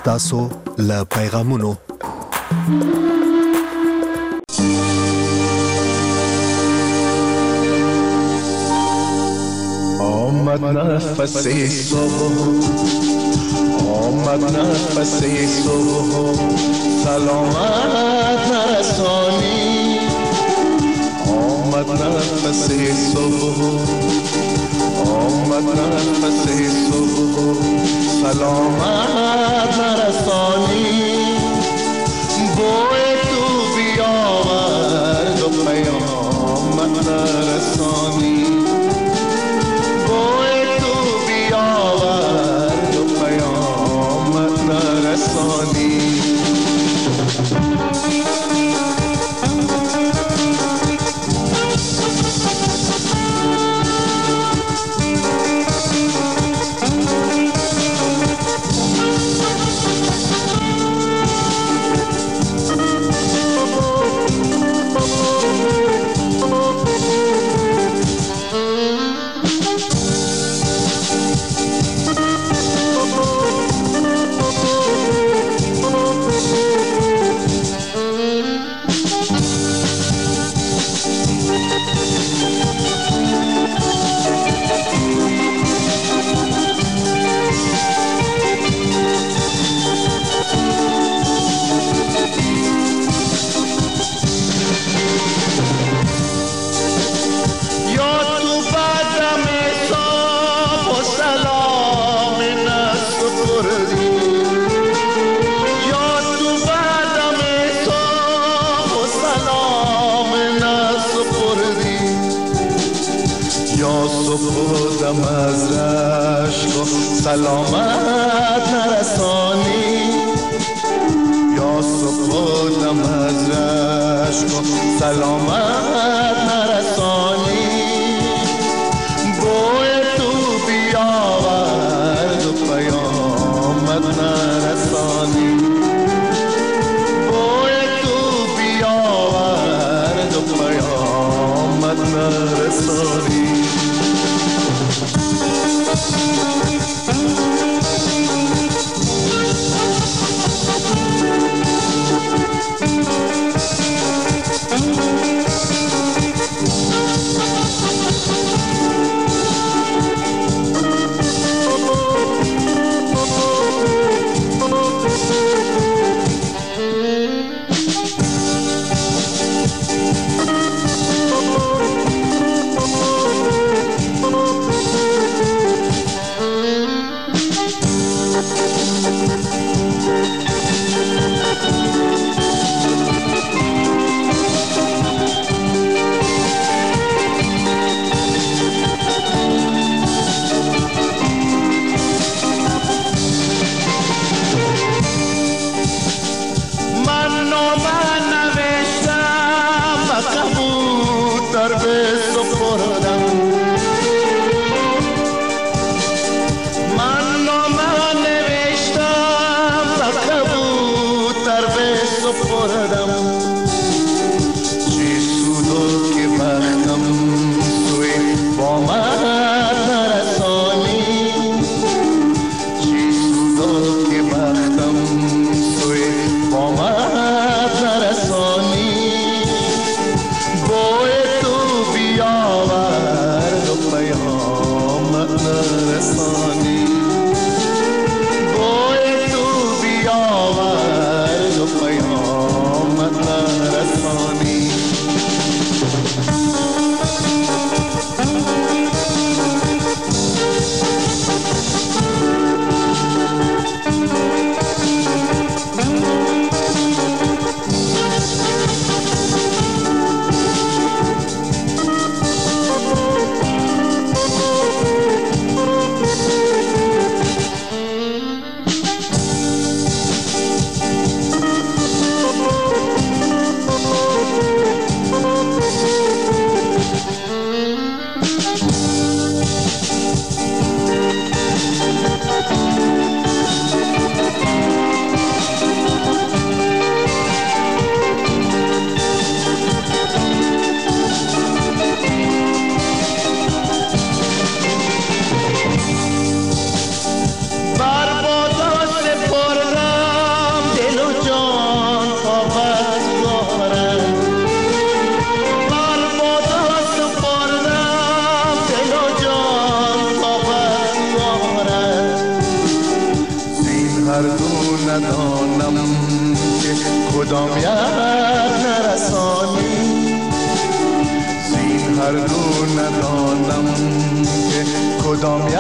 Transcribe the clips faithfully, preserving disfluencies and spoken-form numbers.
ستاسو له پیغامونو. آمد نفس صبح، آمد نفس صبح، سلامت نرسانی. آمد نفس صبح، آمد نفس صبح، سلامت نرسانی. بوی تو بیاورد و پیامت نرسانی. بوی تو بیاورد و پیامت نرسانی. سپردم از رشک و سلامت نرسانی. یا سپردم از رشک و سلامت نرسانی. بوی تو بیاورد و پیامت نرسانی. بوی تو بیاورد و پیامت نرسانی.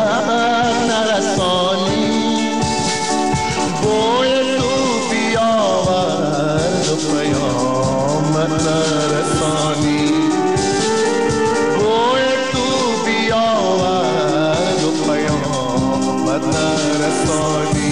نرسانی بوی تو بیاورد و پیامت نرسانی بوی تو بیاورد و پیامت نرسانی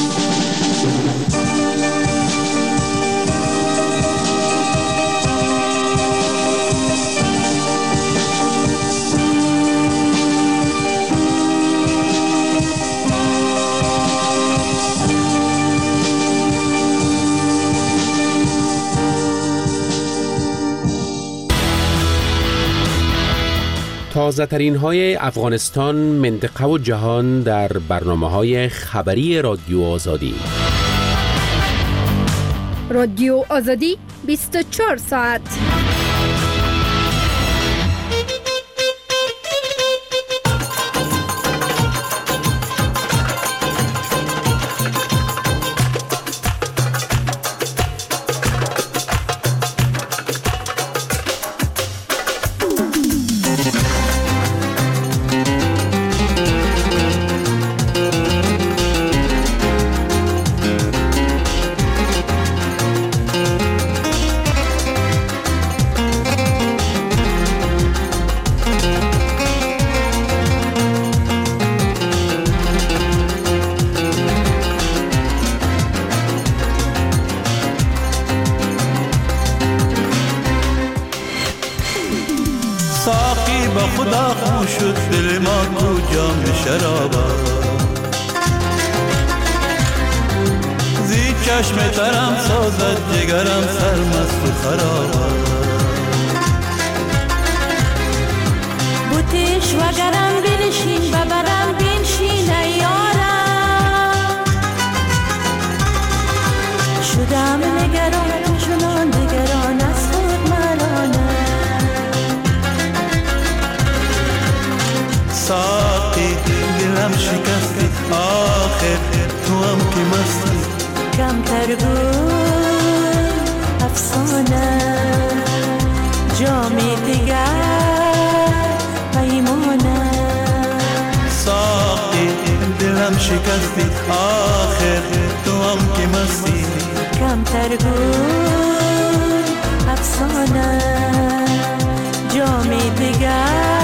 تازه ترین های افغانستان، منطقه و جهان در برنامه های خبری رادیو آزادی. رادیو آزادی بیست و چهار ساعت. ساقی با خدا خو شد دل ما کو جام شرابا زی چشم ترم سازد جگرم سرمست و خرابا بوتش و گرم بنشین ببرم بنشین ایارم شدم نگران چنان نگران از خود مرانم ساقی دلم شکستی آخر تو هم که مستی کم ترگون افسانه جامی دیگر پیمانه ساقی دلم شکستی آخر تو هم که مستی کم ترگون افسانه جامی دیگر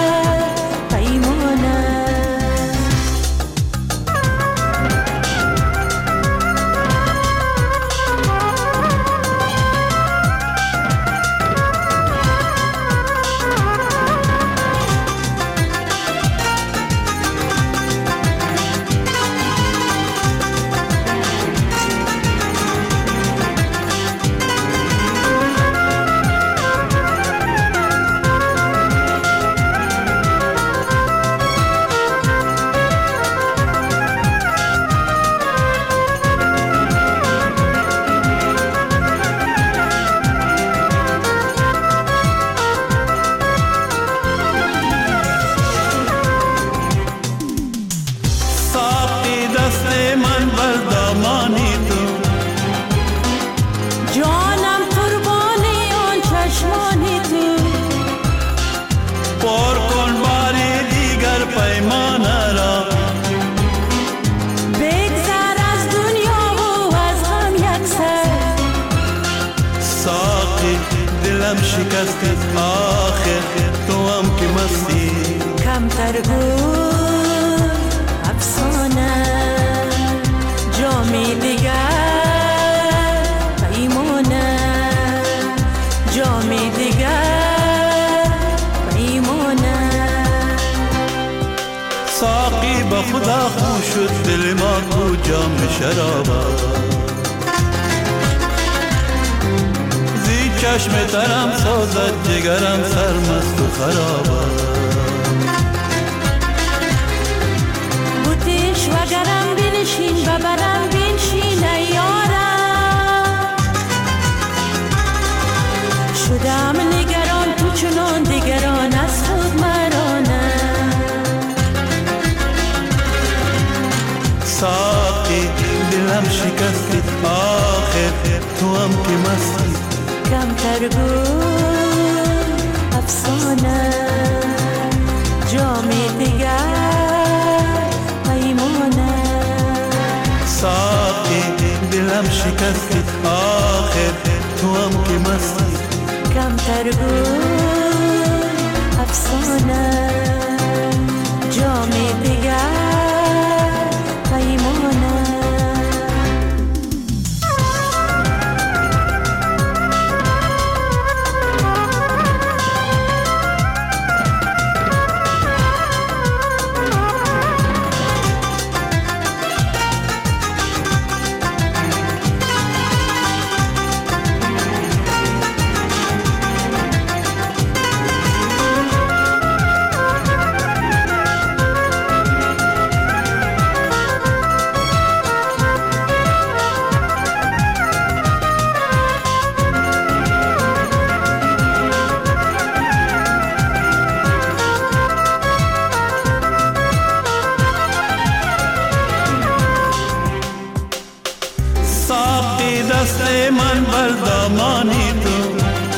شکستی آخر تو هم که مستی کم ترگون افسانه جامی دیگر پیمانه جامی دیگر پیمانه ساقی با خدا خو شد دل ما کو جام شرابا چشم ترم سازد جگرم سرمست و خرابا بوتش و گرم بنشین ببرم بنشین ایارم شدم نگران تو چنان دیگران از خود مرانم ساقی دلم شکستی آخر تو هم که مستی کم ترگون افسانه جامی دیگر شکستی آخر تو هم که مستی کمتر گل افسانه جام دیگر پیمانه دست من بر دامانی تو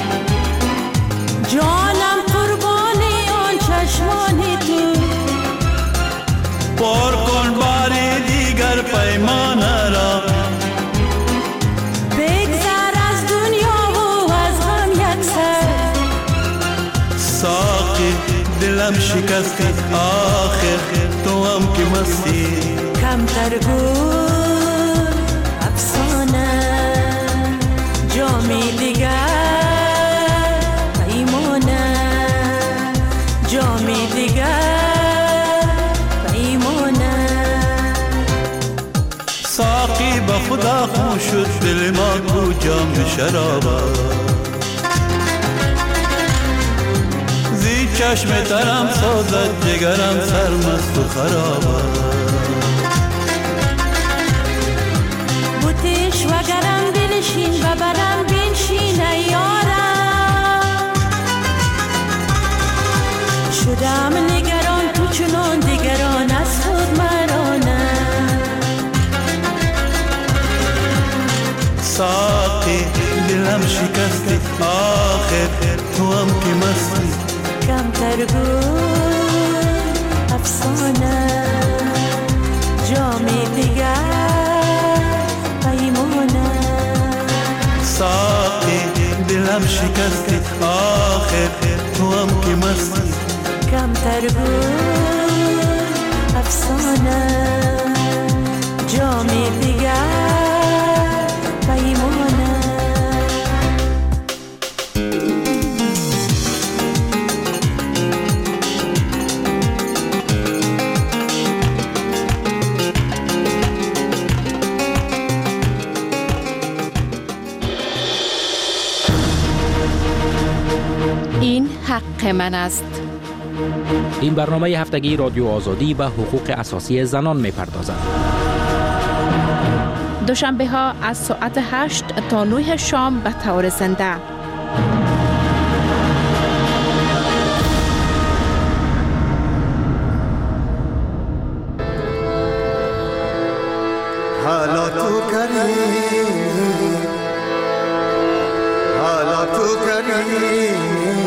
جانم قربانی آن چشمانی تو پر کن باری دیگر پیمانه را بگذر از دنیا و از غم یک سر ساقی دلم شکستی آخر تو هم که مستی کمتر گل جامی دیگر پیمانه جامی دیگر پیمانه ساقی به خدا خون شد دل ما کو جام شرابا زی چشم ترم سازد جگرم سرمست و خرابا بوتش وگرم بنشین و برم بنشین یارم شدم نگران تو چنان دیگران از خود مرانه ساقی دلم شکستی آخر تو هم که مستی کمتر گل افسانه جامی دیگر پیمانه ساقی دلم شکستی آخر تو هم که مستی کمتر گل افسانه جامی دیگر پیمانه این حق من است. این برنامه هفتگی رادیو آزادی و حقوق اساسی زنان می‌پردازد. دوشنبه ها از ساعت هشت تا نه شام به طور زنده. حالا تو کریم حالا تو کریم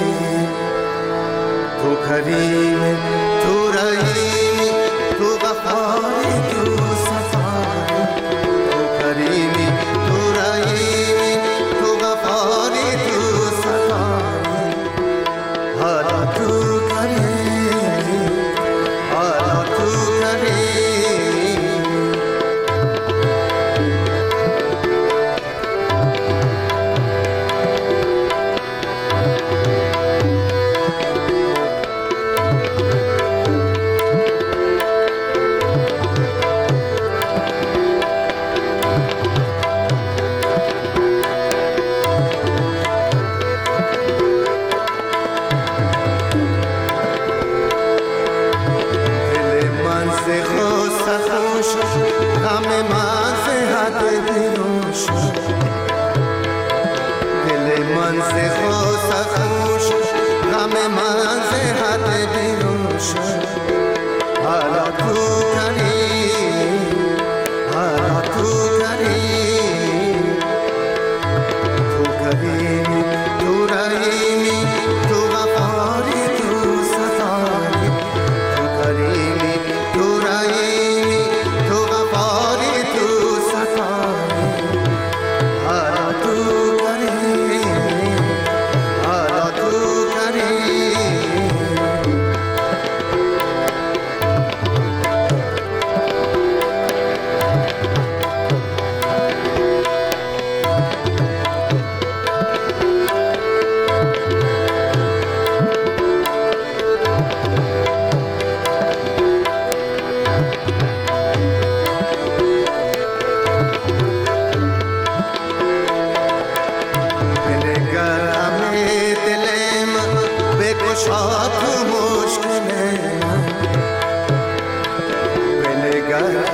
تو کریم تو رحیمی تو غفاری تو صفاری تو کریمی تو رحیمی تو غفاری تو صفاری حالا تو کریم حالا تو کریم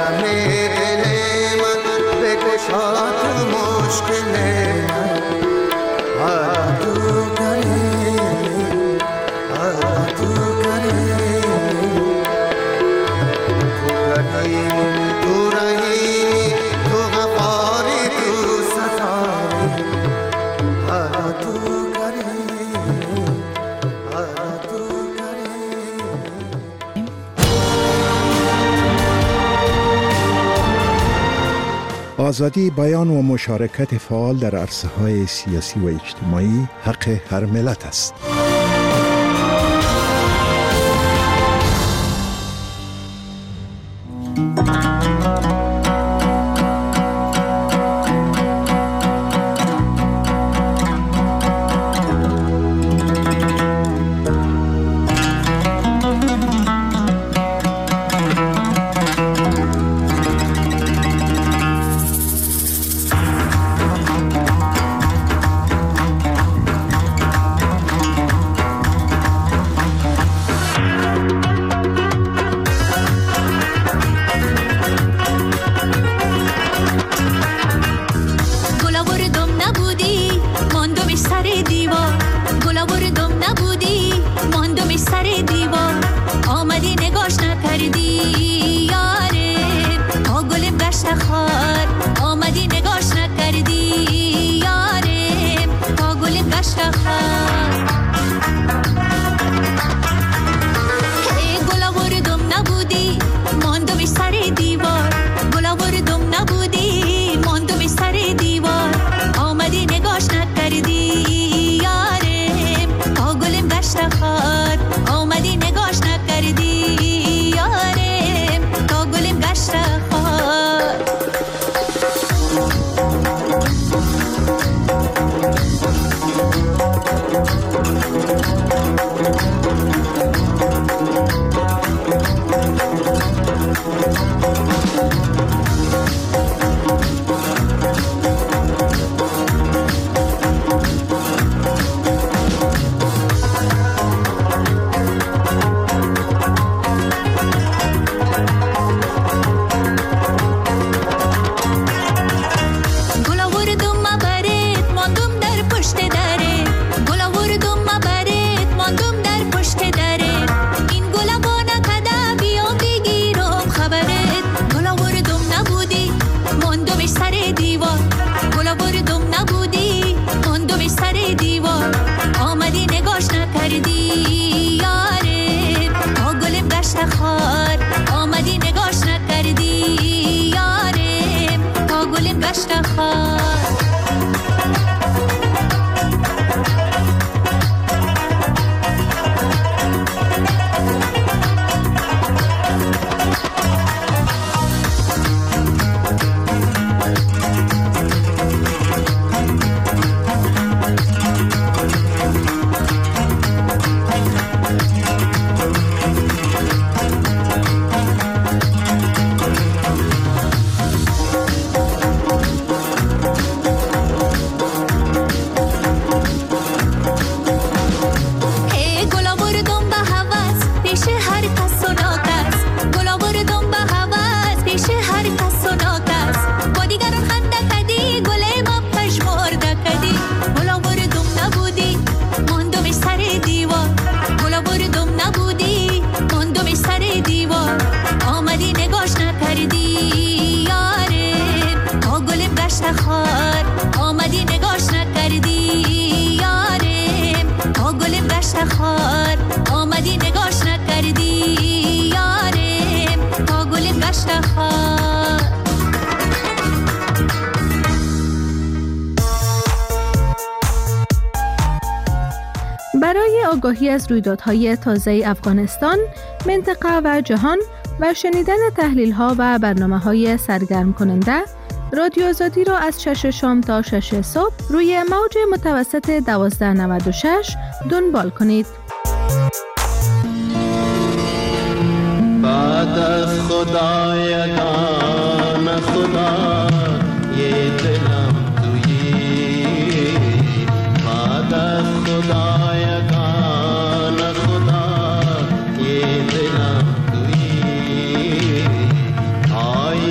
غم دل من بگشا تو مشکل من حالا تو کری حالا تو کری تو کری تو رحیمی تو غفاری تو ستاری حالا تو کری حالا تو کری. آزادی بیان و مشارکت فعال در عرصه‌های سیاسی و اجتماعی حق هر ملت است. برای آگاهی از رویدادهای تازه افغانستان، منطقه و جهان و شنیدن تحلیل‌ها و برنامه‌های سرگرم کننده، رادیو آزادی را از شش شام تا شش صبح روی موج متوسط دوازده نود و شش دنبال کنید. بعد از خدایگان خدا یه دلم تویی، بعد از خدایگان خدا یه دلم تویی، آی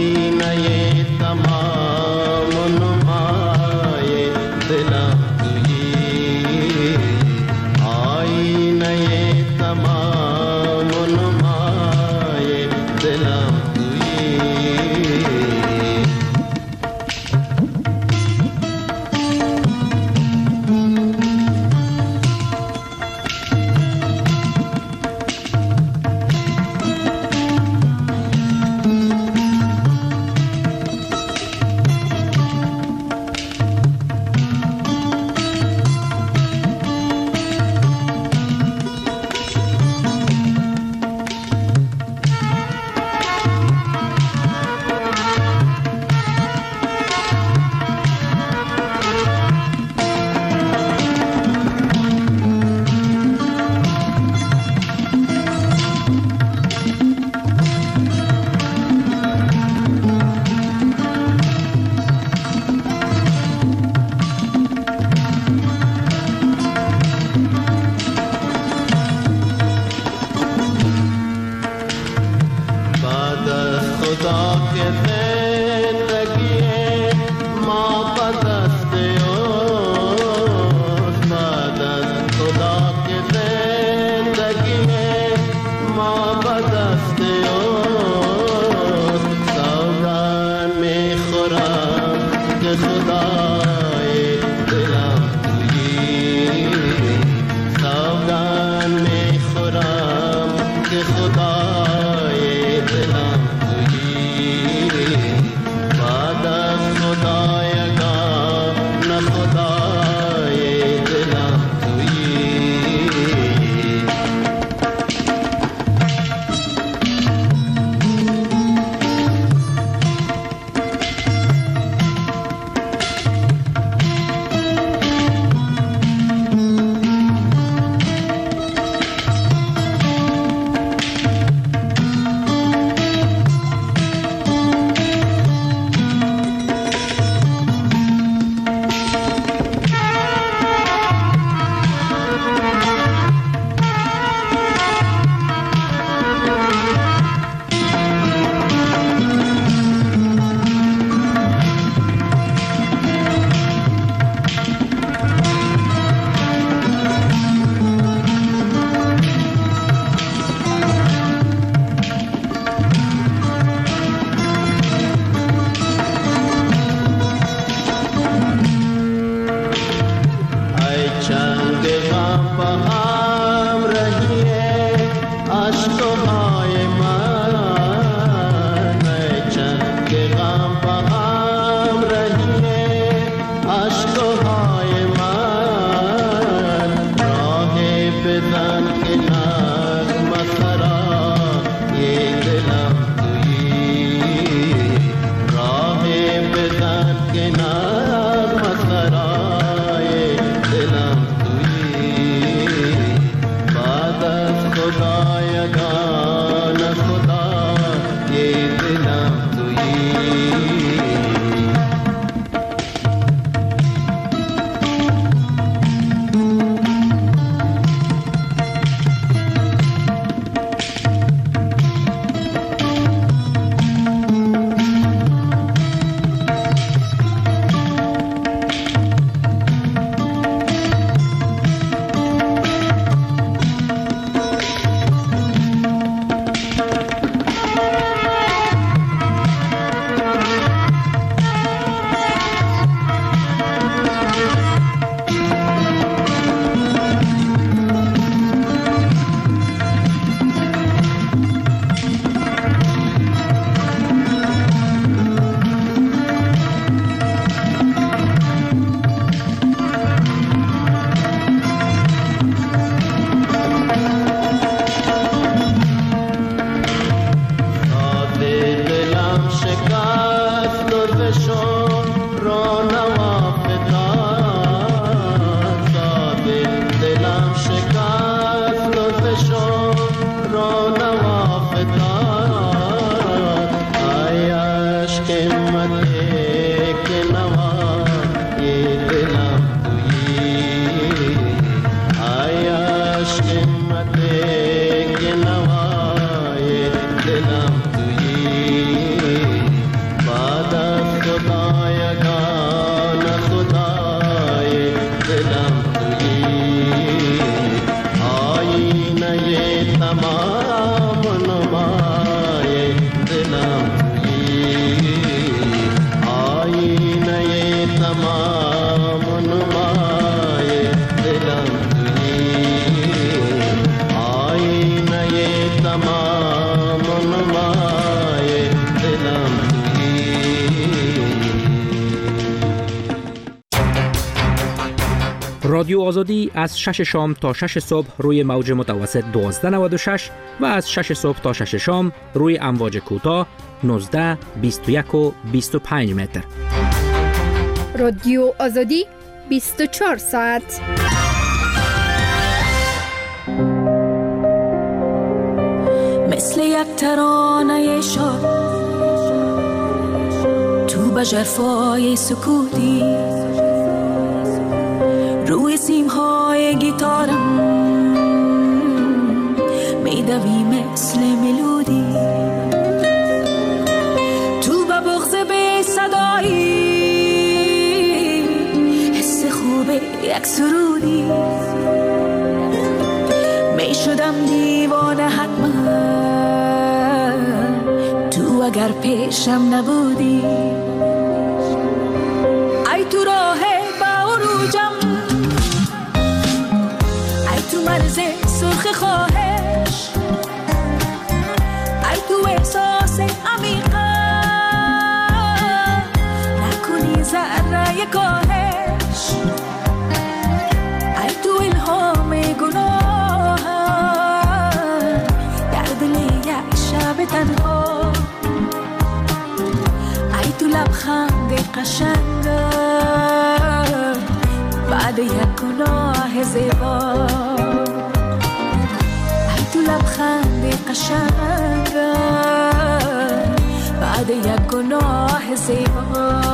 दिलम तुई बाद खुदा رادیو آزادی از شش شام تا شش صبح روی موج متوسط دوازده نود و شش و از شش صبح تا شش شام روی امواج کوتاه نوزده، بیست و یک و بیست و پنج متر. رادیو آزادی بیست و چهار ساعت. مثل یک ترانه شاد تو بجرفای سکوتی روی سیمهای گیتارم میدوی مثل ملودی تو به بغض به صدایی حس خوب یک سرودی میشدم دیوانه حتما تو اگر پیشم نبودی ای تو راه با عروجم ای تو مرز سرخ خواهش ای تو احساس عمیقا نکنی ذره کاهش ای تو الهام گناه در دل یک شب تنها ای تو لبخند قشنگ بعد یک گناه زیبا ای تو لبخند قشنگ بعد یک گناه زیبا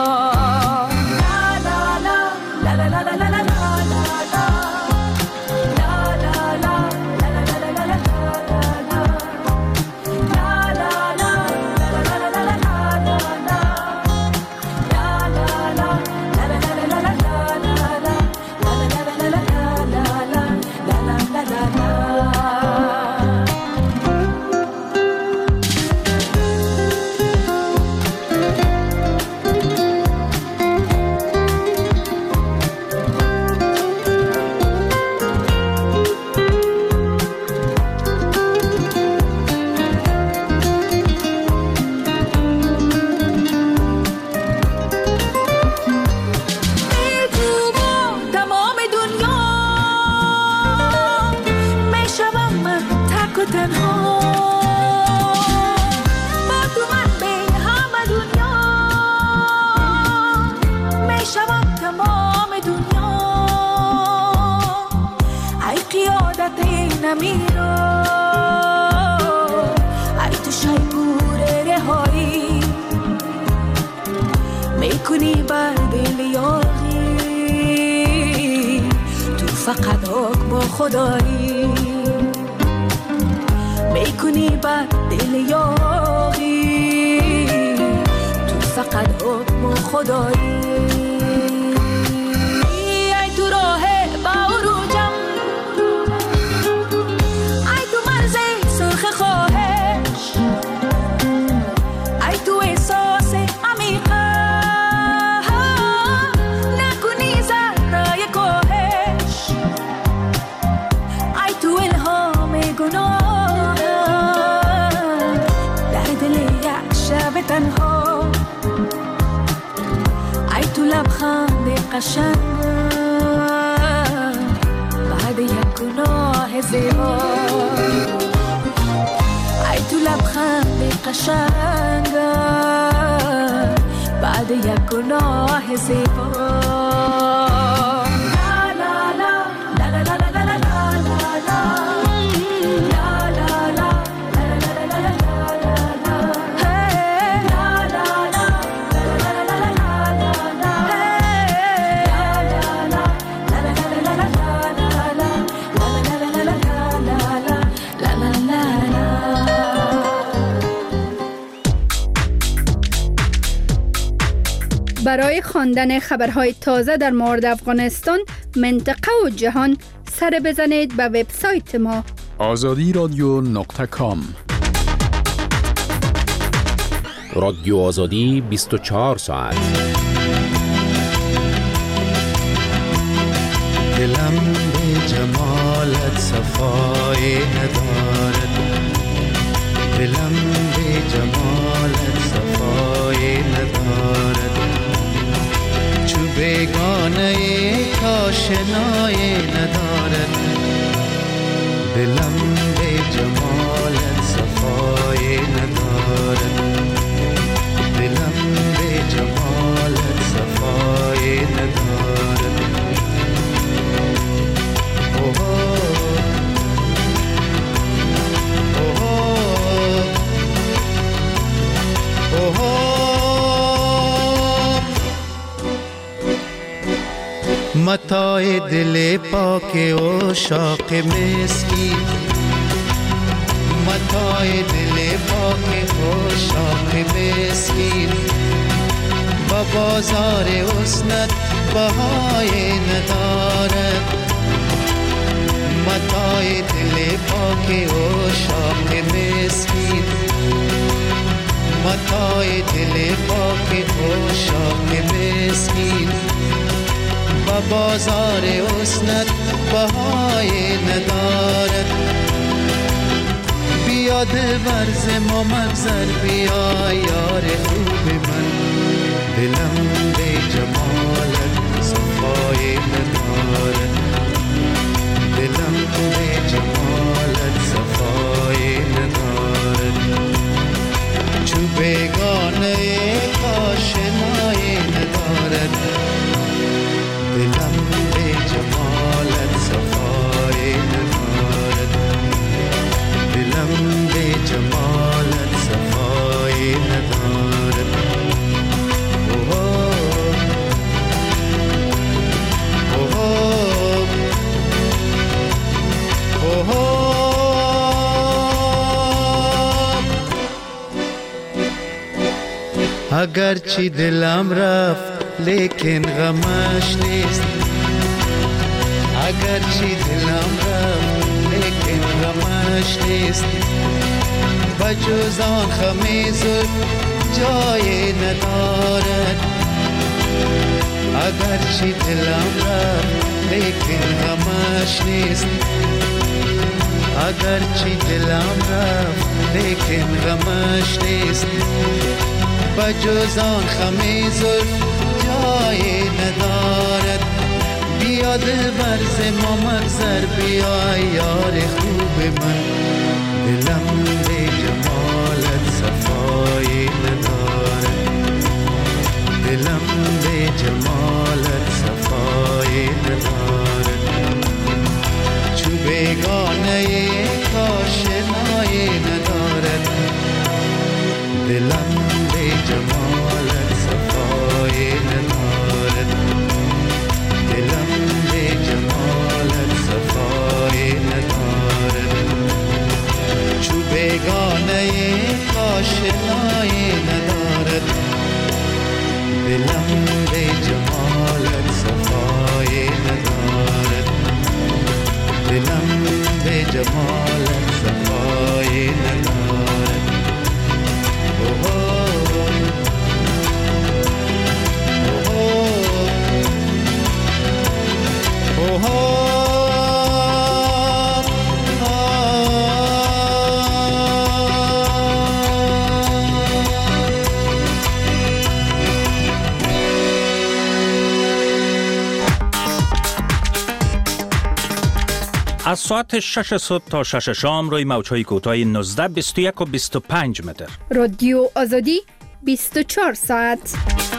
فقط حکم خدایی میکنی بر دل یاغی تو فقط حکم خدایی ای تو راه با عروجم ای تو مرز سرخ خواهش ای تو احساس عمیقا تنها ای تو لبخند قشنگ بعد یک گناه زیبا ای تو لبخند قشنگ بعد یک گناه زیبا برای خواندن خبرهای تازه در مورد افغانستان، منطقه و جهان سر بزنید به وبسایت ما آزادی رادیو نقطه کام. رادیو آزادی بیست و چهار ساعت. دلم به جمالت صفای ندارد، دلم به جمالت صفای ندارد، چو بیگانه کاش آشنایی ندارد. دلم به جمالت صفای ندارد. دلم به جمالت صفای ندارد. اوه اوه اوه متاع دل پاک و شاق مسکین، متاع دل پاک و شاق مسکین، با بازار حسنت بهای ندارد. متاع دل پاک و شاق مسکین، متاع دل پاک و شاق مسکین، با بازار حسنت بهای ندارد. بیا دلبر ز ما مگذر، بیا یار خوب من. دلم به جمالت صفای ندارد. دلم به جمالت صفای ندارد. چون بیگانه آشنایی ندارد. دلم به جمالت صفای ندارد. دلم به جمالت صفای ندارد. اوه اوه اوه اگرچه دلم رفت لیکن غمش نیست. اگرچه دلم رفت لیکن غمش نیست. بجز آن خم زلف جای ندارد. اگرچه دلم رفت لیکن غمش نیست. اگرچه دلم رفت لیکن غمش نیست. بجز آن خم زلف جای ندارد. بیا دلبر ز ما مگذر، بیا یار خوب من. دلم به جمالت صفای ندارد. دلم به جمالت صفای ندارد. چو بیگانه آشنایی ندارد. دلم به جمالت صفای ندارد. دلم به جمالت صفای ندارد. چو بیگانه آشنایی ندارد. دلم به جمالت صفای ندارد. دلم به جمالت صفای ندارد. اوه از ساعت شش صبح تا شش شام روی موج‌های کوتاه نوزده، بیست و یک و بیست و پنج متر. رادیو آزادی بیست و چهار ساعت.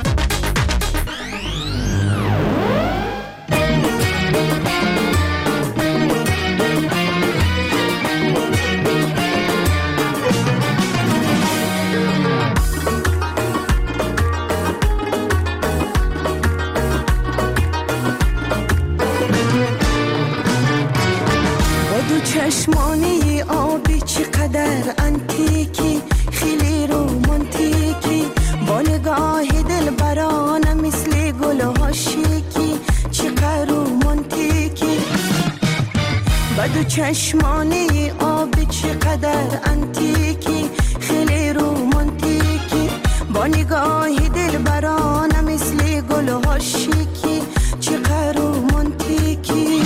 چشمانی آبی چقدر انتیکی، خیلی رومانتیکی، با نگاه دلبرانه مثل گل‌ها شیکی، چقدر رومانتیکی. بدو چشمانی آبی چقدر انتیکی، خیلی رومانتیکی، با نگاه دلبرانه مثل گل‌ها شیکی، چقدر رومانتیکی.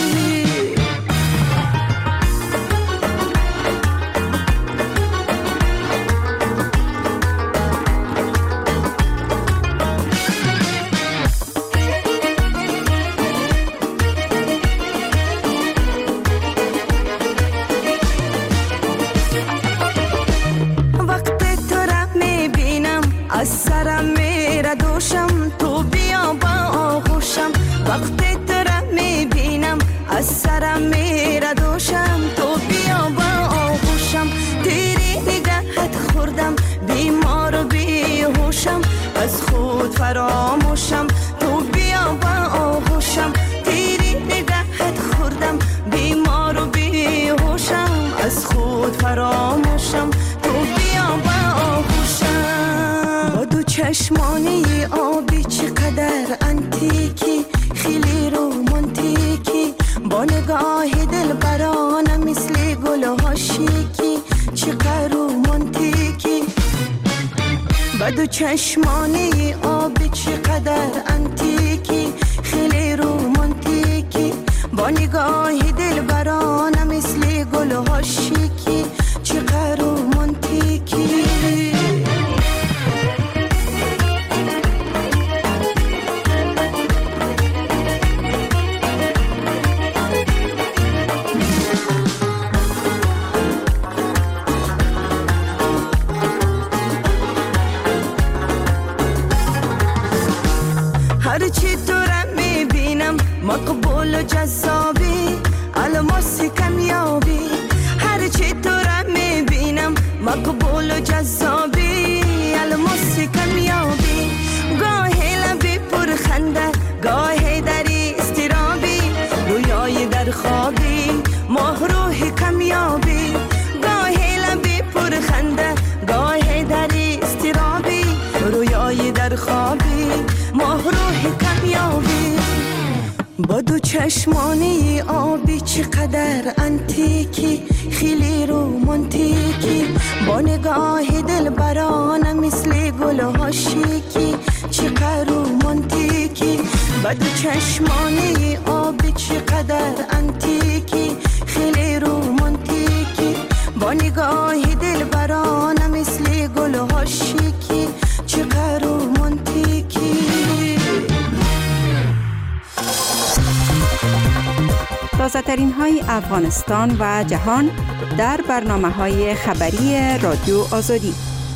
از سرم میره دوشم، تو بیا با آغوشم. وقتی تو را میبینم از سرم میره دوشم، تو بیا با آغوشم. تیری نگهت خوردم بیمار و بیهوشم، از خود فراموشم. تو بیا با آغوشم، تیری نگهت خوردم بیمار و بیهوشم، از خود فراموشم. تو بیا با آغوشم. با دو چشمانی آبی چقدر انتیکی، خیلی رومانتیکی، با نگاه دل برانه مثل گل ها شیکی، چقدر رومانتیکی. با دو چشمانی آبی چقدر انتیکی، خیلی رومانتیکی، با نگاه دل برانه مثل گل ها شیکی، چقدر رومانتیکی. هرچی تو را میبینم مقبول و جذابی، الماس کمیابی. هرچی تو را میبینم مقبول و جذابی، الماس کمیابی. گاهی لبی پر خنده، گاهی دری استرابی، رویای در خوابی، ماه روح کمیابی. گاهی لبی پر خنده، گاهی دری استرابی، رویای در خوابی، ماه روح کمیابی. با دو چشمانی آبی چقدر انتیکی، خیلی رومانتیکی، با نگاه دل برانه مثل گل ها شیکی، چقدر رومانتیکی. با دو چشمانی آبی چقدر انتیکی، خیلی رومانتیکی، با نگاه دل برانه مثل گل ها شیکی، چقدر رومانتیکی. تازه ترین های افغانستان و جهان در برنامه های خبری رادیو آزادی.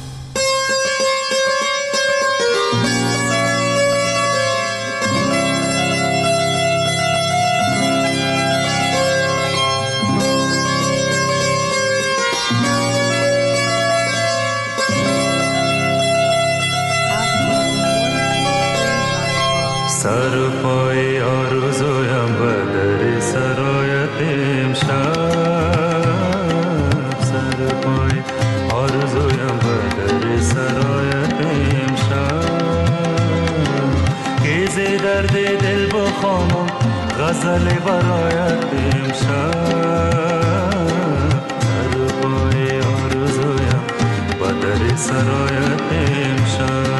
سر پای آرزویم به در سرایت امشب، سر پای آرزویم به در سرایت امشب. کیزی درد دل بخوانم غزل برایت امشب، سر پای آرزویم به در سرایت امشب.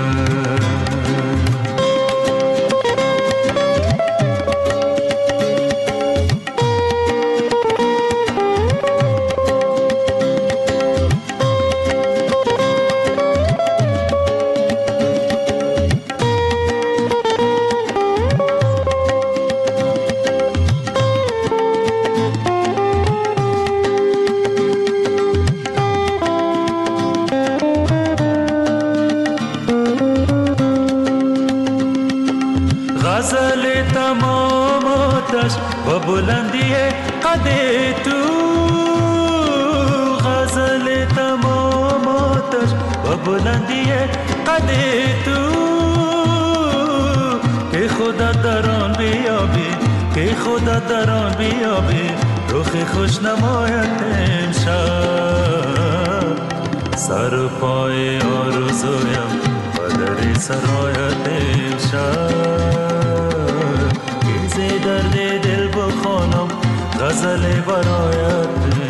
بلندی قد تو، غزل تمام آتش و بلندی قد تو، که خدا در آن بیابی، که خدا در آن بیابی، رخ خوش نمایت امشب. سر پای آرزویم و در سرایت امشب. کیزی درد دل بخوانم غزل برایت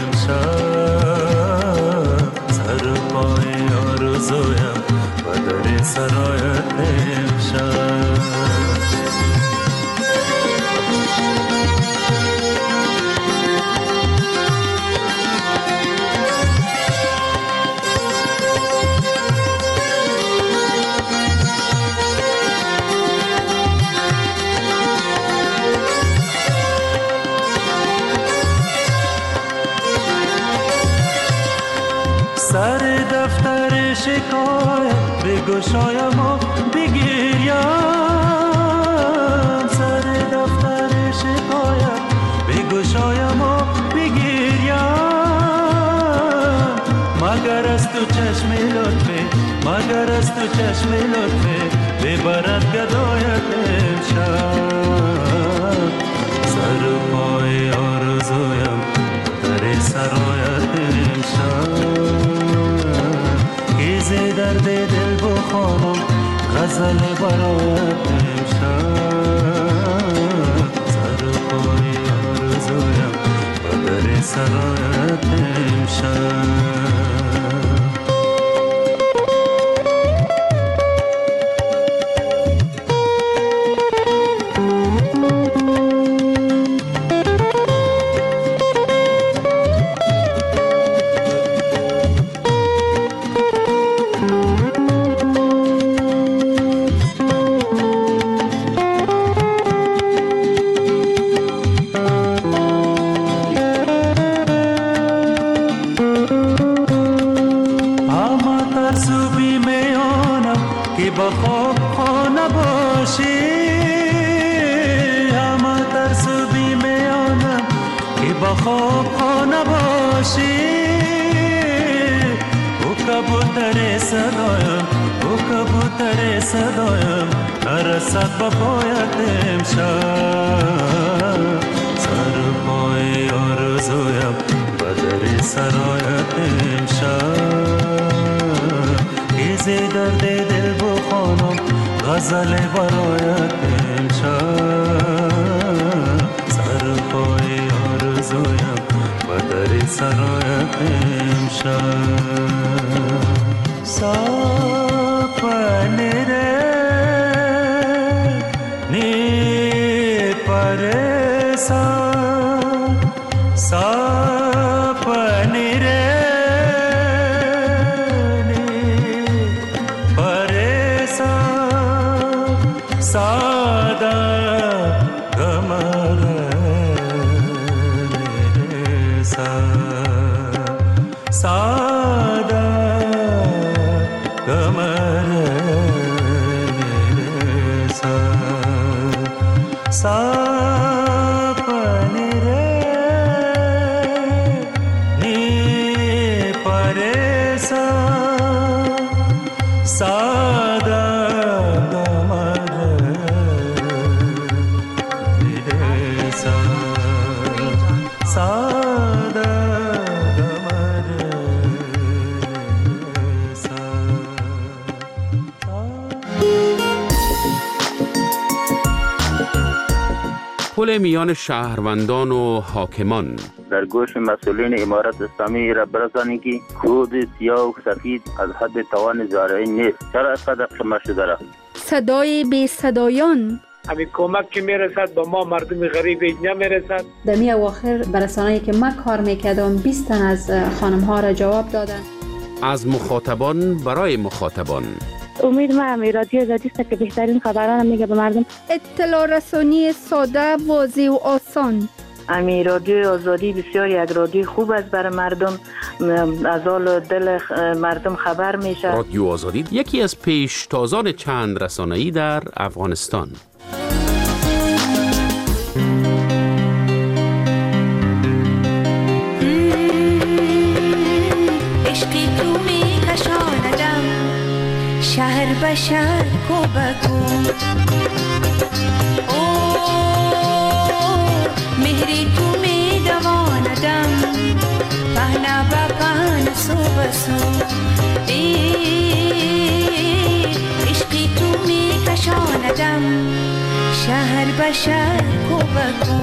امشب. سر پای آرزویم و در سرایت امشب. بگشایم و بگیریم، سر دفتر شکایت بگشایم و بگیریم، مگر از تو چشم لطفه، مگر از تو چشم لطفه ببرد گدایت امشب، سر و پای آرزویم در سرایت امشب، گیزه درد دل بخوانم غزل برایت امشب، سر و پای آرزویم در سرایت امشب. نرسد با پایت امشب، سر پای آرزویم و در سرایت امشب، گیزه درد دل بخوانم غزل برایت امشب، سر پای آرزویم و در سرایت امشب. سپنه پل میان شهروندان و حاکمان. در گوش مسئولین امارت اسلامی را برسانید که کود سیاه و سفید از حد توان زارعی نیست. چرا اینقدر قمه شده را؟ صدای بی صدایان. همین کمک که میرسد به ما مردم غریب نمیرسد. در می اواخر برسانه‌ای که من کار میکردم بیست تن از خانم ها را جواب دادن. از مخاطبان برای مخاطبان. امید ما همی رادیو آزادی است که بهترین خبران میگه به مردم. اطلاع رسانی ساده، واضح و آسان. امی رادیو آزادی بسیار یک رادیو خوب است برای مردم، از حال دل مردم خبر میشه. رادیو آزادی یکی از پیشتازان چند رسانه‌ای در افغانستان. شهر به شهر کو بکو او مهری تو می دواندم پهنا با پهن سو بسو عشقی تو می کشاندم شهر به شهر کو بکو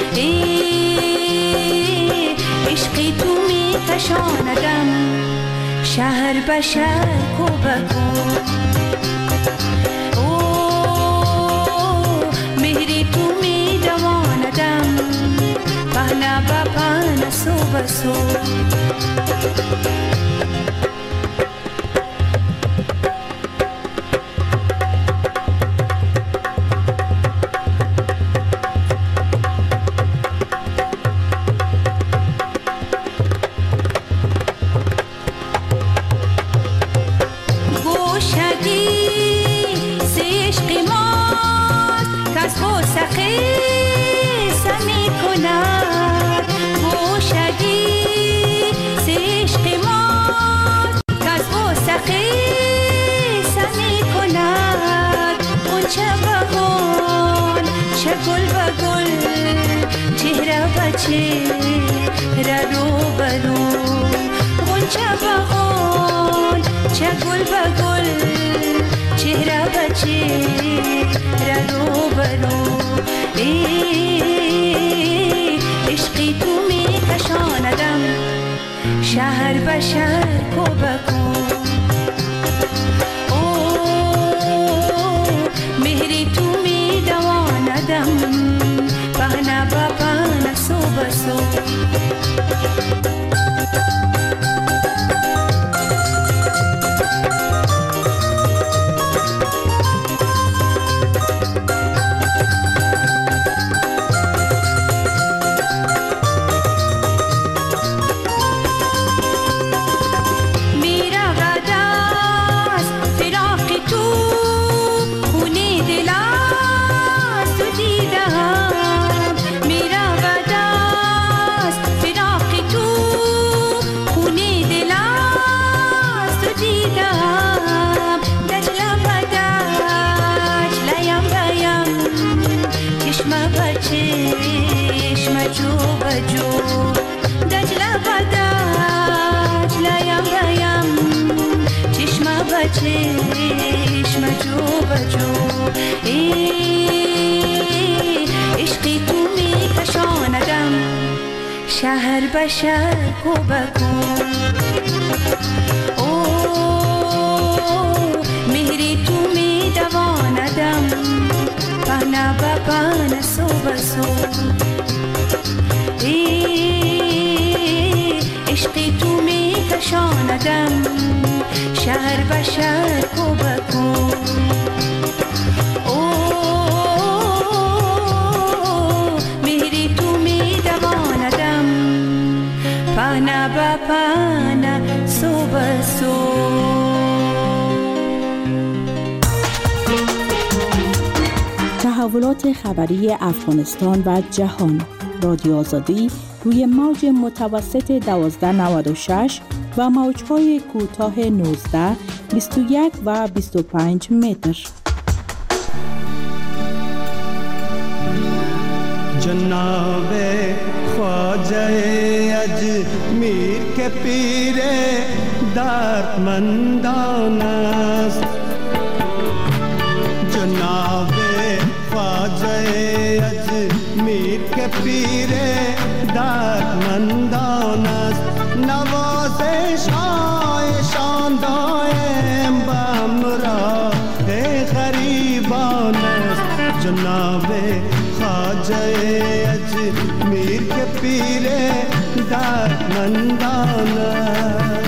ای عشقی تو می کشاندم شهر به شهر کو بکو او مهری تو می دواندم پهنا با پهنا سو بسو شهر به شهر کو بکو او مهری تو می دواندم پهنا با پهنا سو بسو چشم جو بجو ای عشقی تو می کشاندم شهر به شهر کو بکو او مهری تو می دواندم پهنا با پهنا سو بسو ای عشقی تو می کشاندم شهر به شهر کو بکو او مهری تو می دواندم پهنا با پهنا سو بسو تحولات خبری افغانستان و جهان رادیو آزادی روی موج متوسط دوازده نود و شش و موج‌های کوتاه نوزده، بیست و یک و بیست و پنج متر. جناب خواجه اجمیر کے پیر دردمندان است جناب خواجه اجمیر کے پیر دردمندان است نوازش هایشان دائم بم را غریبان است جناب خواجه اجمیر کے پیر دردمندان است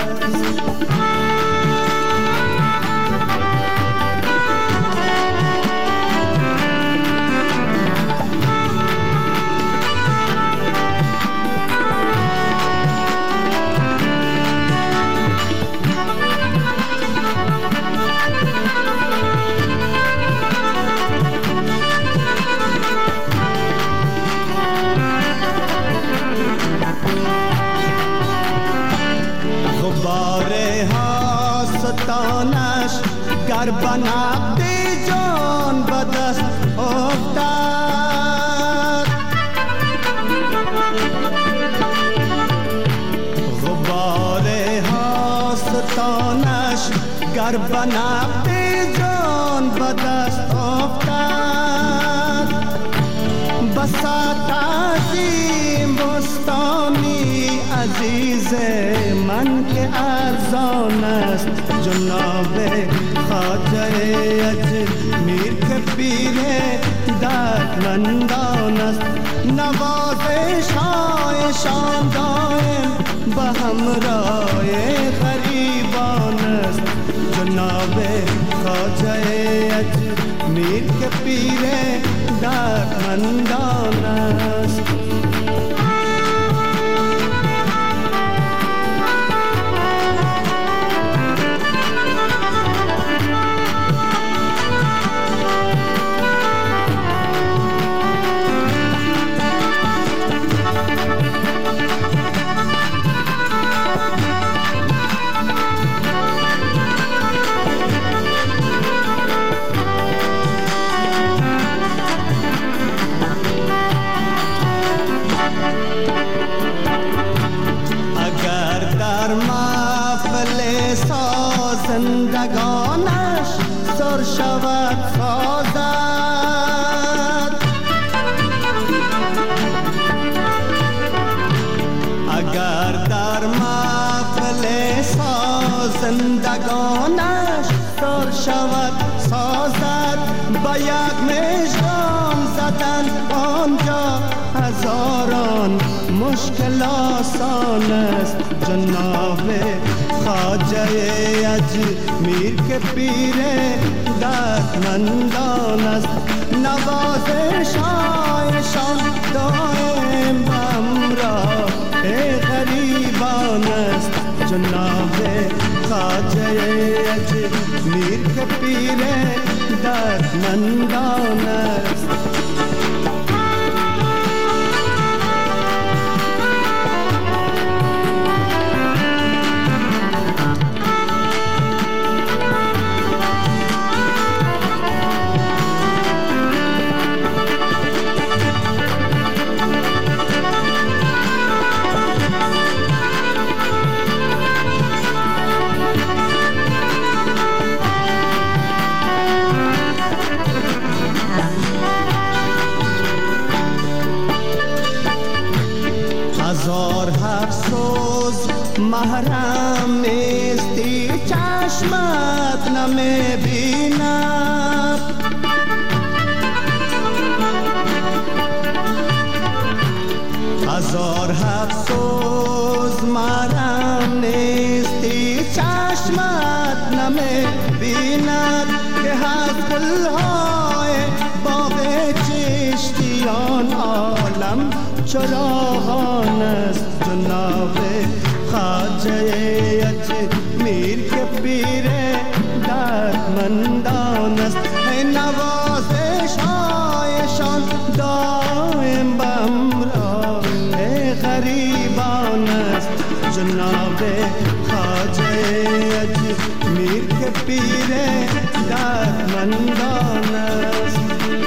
گر بنقد جان به دست افتد غبار هاستانش گر بنقد جان به دست افتد بساط از ارزان است جناب خواجه اجمیر که پیر دردمندان است نوازش هایشان دائم به همراه غریبان است جناب خواجه اجمیر که پیر دردمندان است زندگانش سر شود سازد اگر در محفل سازندگانش سر شود سازد با یک مژگان زدن آنجا هزاران مشکل آسان است جناب خواجه اجمیر که پیر دردمندان است نوازش هایشان دائم همراه غریبان است جناب خواجه اجمیر که پیر دردمندان است محرم نیستی چشمت نمی بیند هزار افسوس محرم نیستی چشمت نمی بیند که از گلهای باغ چشتیان عالم چراغان است جناب خواجه اجمیر که پیر دردمندان است نوازش هایشان دائم به همراه غریبان است جناب خواجه اجمیر که پیر دردمندان است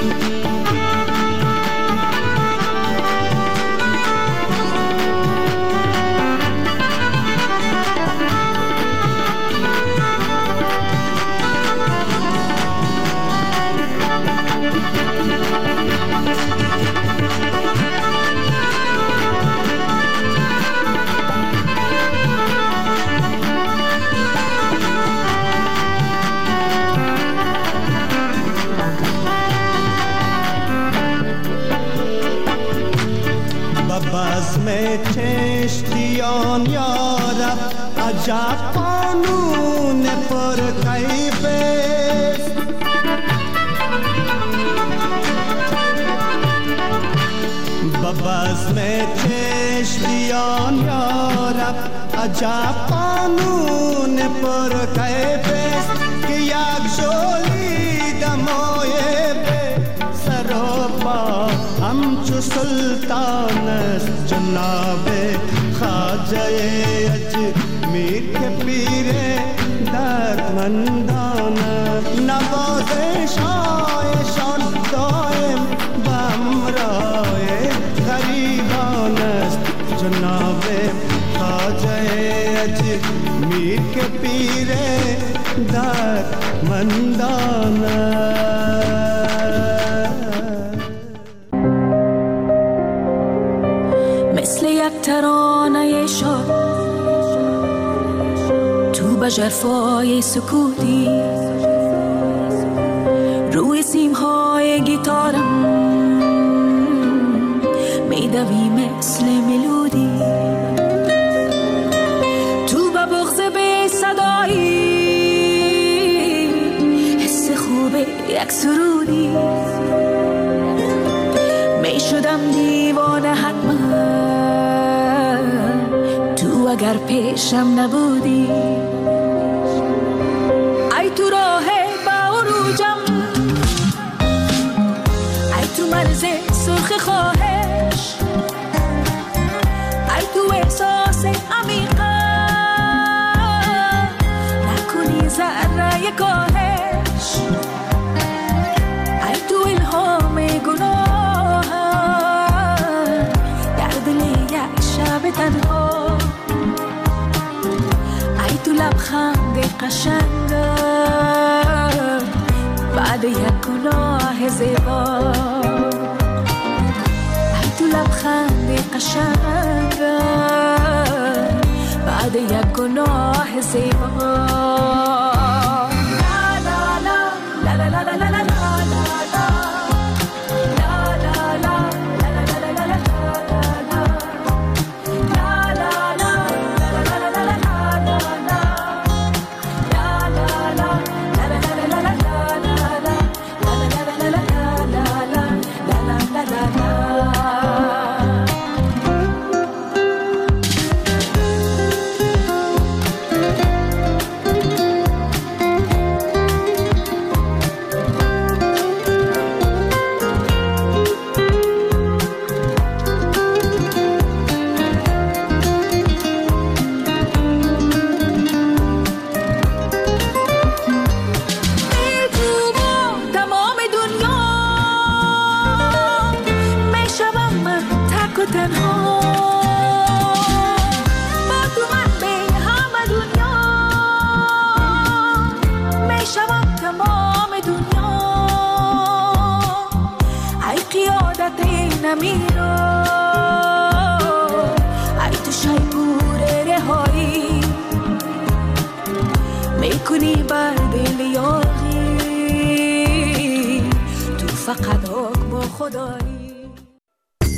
بزم چشتیان یارب عجب قانون پر کیف است بزم چشتیان یارب عجب قانون پر کیف است که یک جولی دمای سر و پا همچو سلطان است جناب خواجه اجمیر که پیر دردمندان نوازش هایشان دائم به همراه غریبان است جناب خواجه اجمیر که پیر دردمندان مثل یک ترانه شاد به ژرفای سکوتی روی سیمهای گیتارم میدوی مثل ملودی تو به بغض به صدایی حس خوبه یک سرودی می شدم دیوانه حتما تو اگر پیشم نبودی ای تو راه با عروجم ای تو مرز سرخ خواهش ای تو احساس عمیقم نکنی ذره کاهش ای تو الهام گناه در دل یک شب تنها ای تو لبخند قشنگ بعد یک گناه زیبا ای تو لبخند قشنگ بعد یک گناه زیبا نمیرو ای تو شیپور رهایی میکنی بر دل یاری تو فقط حکم خدایی